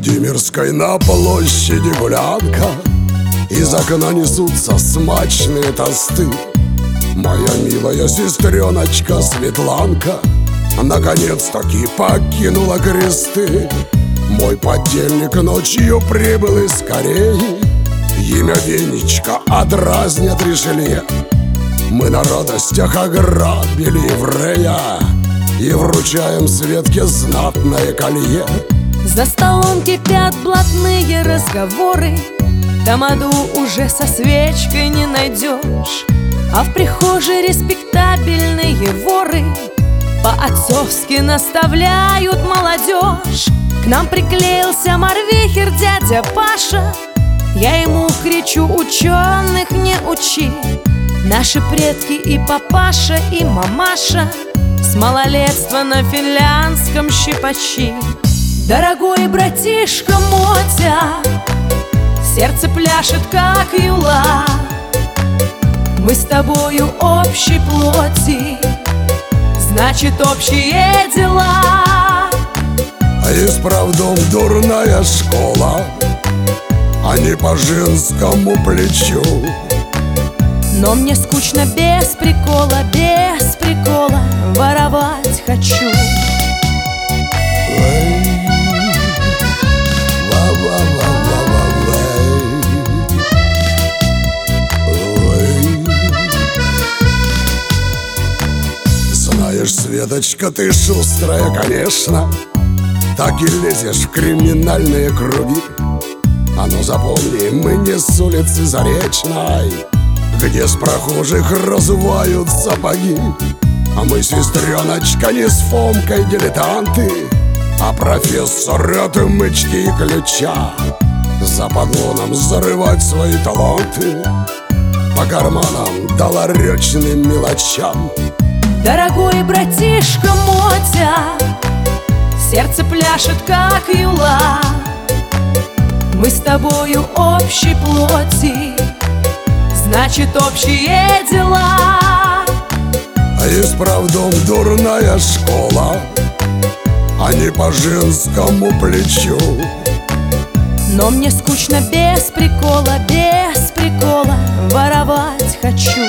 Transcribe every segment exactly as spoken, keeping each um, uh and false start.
Владимирской на площади гулянка, из окна несутся смачные тосты. Моя милая сестреночка Светланка наконец-таки покинула кресты. Мой подельник ночью прибыл из Кореи, имя Венечка отразнят Ришелье. Мы на радостях ограбили еврея и вручаем Светке знатное колье. За столом кипят блатные разговоры, тамаду уже со свечкой не найдешь. А в прихожей респектабельные воры по-отцовски наставляют молодежь. К нам приклеился морвихер дядя Паша, я ему кричу: ученых не учи. Наши предки и папаша, и мамаша с малолетства на финляндском щипачи. Дорогой братишка Мотя, сердце пляшет, как юла. Мы с тобою общей плоти, значит, общие дела. А исправдом дурная школа, а не по женскому плечу. Но мне скучно без прикола, без прикола воровать хочу. Знаешь, Светочка, ты шустрая, конечно, так и лезешь в криминальные круги. А ну запомни, мы не с улицы Заречной, где с прохожих разувают сапоги. А мы, сестреночка, не с Фомкой дилетанты, а профессор отмычки и ключа. За подлоном зарывать свои таланты, по карманам да ларечным мелочам. Дорогой братишка Мотя, сердце пляшет, как юла. Мы с тобою общей плоти, значит, общие дела. А исправдом дурная школа, а не по женскому плечу. Но мне скучно без прикола, без прикола воровать хочу.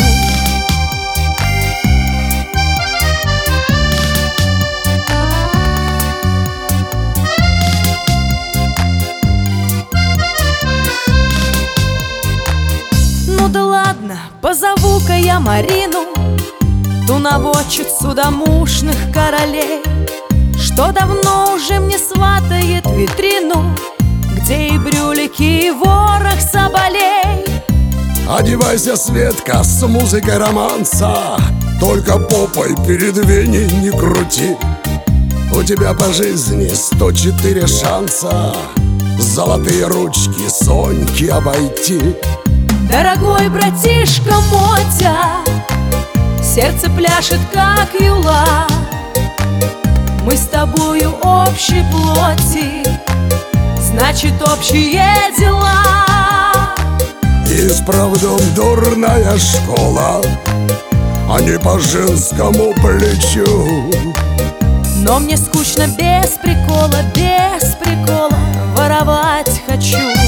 Ну да ладно, позову-ка я Марину, ту наводчицу домушных королей, что давно уже мне сватает витрину, где и брюлики, и ворох соболей. Одевайся, Светка, с музыкой романса, только попой перед Веней не крути. У тебя по жизни сто четыре шанса золотые ручки Соньки обойти. Дорогой братишка Мотя, сердце пляшет, как юла. Мы с тобою общей плоти, значит, общие дела. Исправдом дурная школа, а не по женскому плечу. Но мне скучно без прикола, без прикола воровать хочу.